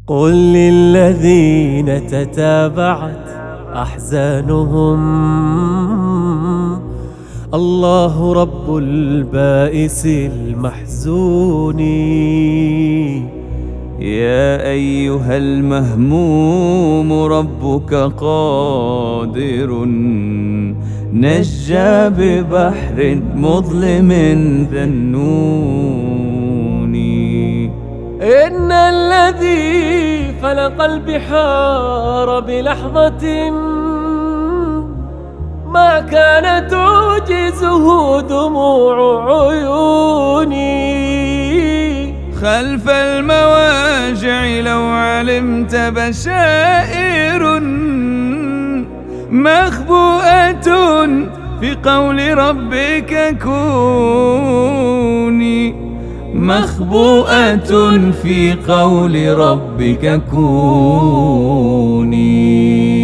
قل للذين تتابعت أحزانهم الله رب البائس المحزون. يا أيها المهموم ربك قادر نجى ببحر مظلم ذنون. إن الذي فلق البحار بلحظة ما كانت تعجزه دموع عيوني. خلف المواجع لو علمت بشائر مخبوءة في قول ربك كوني. مخبوءة في قول ربك كوني.